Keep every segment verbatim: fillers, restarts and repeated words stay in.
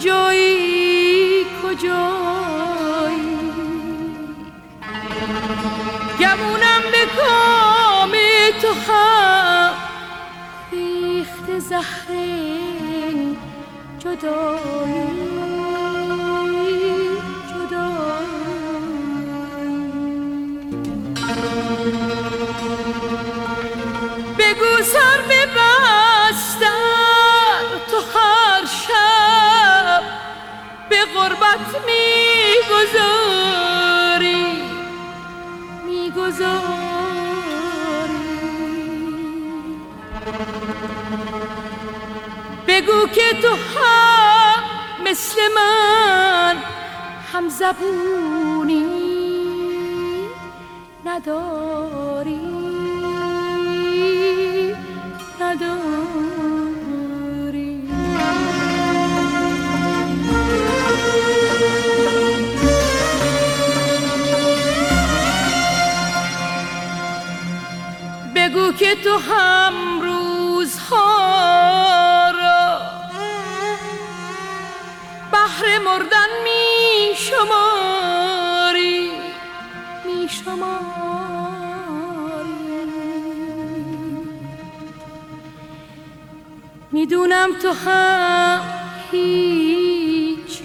کجایی کجایی گمونم به کام تو هم ریخت زهر جدایی بگو سر ببستر تو هر شب به غربت میگذاری میگذاری بگو که تو هم مثل من هم زبونی نداری نداری بگو که تو هم روزها را بهر مردن می شماری می شماری میدونم تو هم هیچ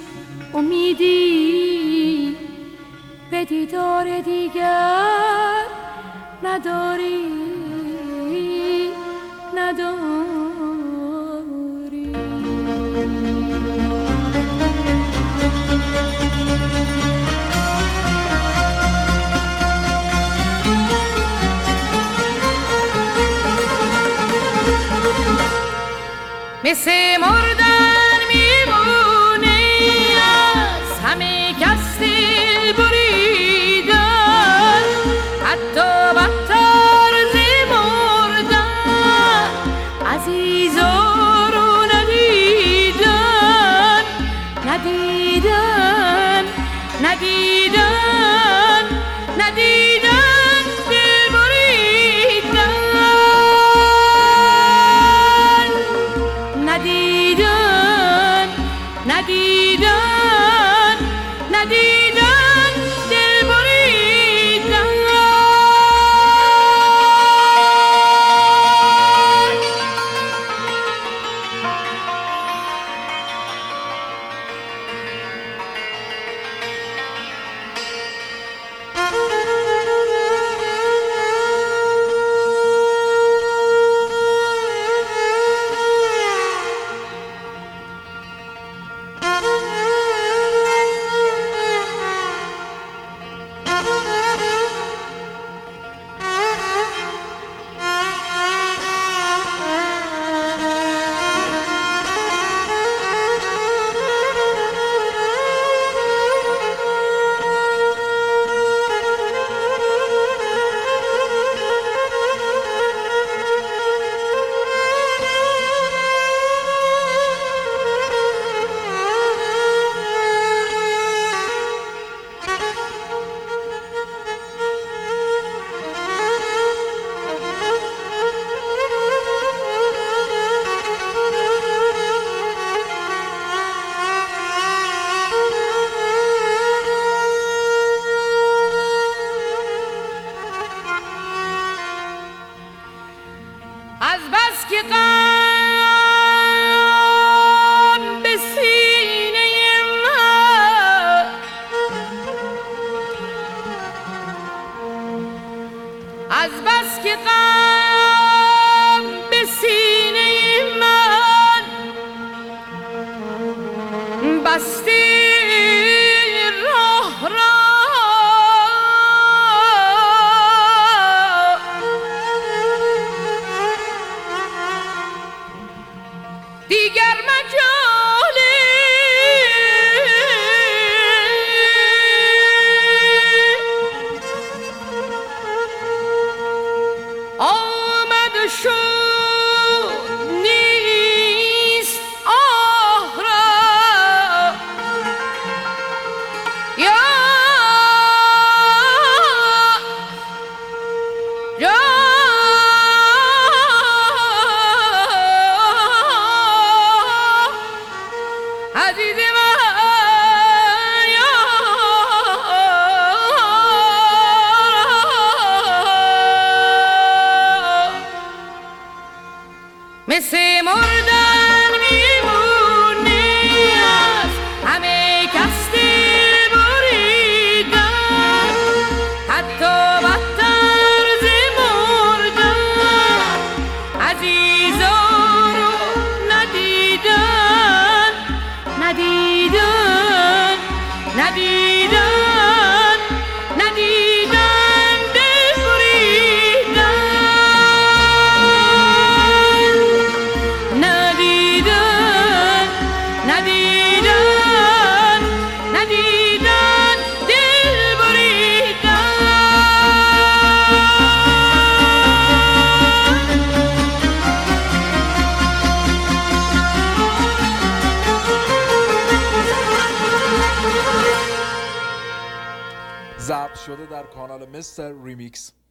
امیدی به دیدار دیگر نداری نداری مثل مردن میمونه از همه کس دل بریدن حتی بدتر ز مردن عزیزا رو ندیدن ندیدن ندیدن ندیدن دل بریدن ندیدن ندیدن ندیدن دل بریدن از بس که غم به سینه من از بس که غم به سینه من بستی راه را دیگر مجالی آمد و شد نیست آه را یا یا عزیز مثل مردن میمونه از همه کس دل بریدن، حتی بدتر ز مردن عزیزا رو ندیدن، ندیدن ندیدن ندیدن دل بریدن، ندیدن ندیدن ندیدن دل بریدن. ضبط شده در کانال مستر ریمیکس.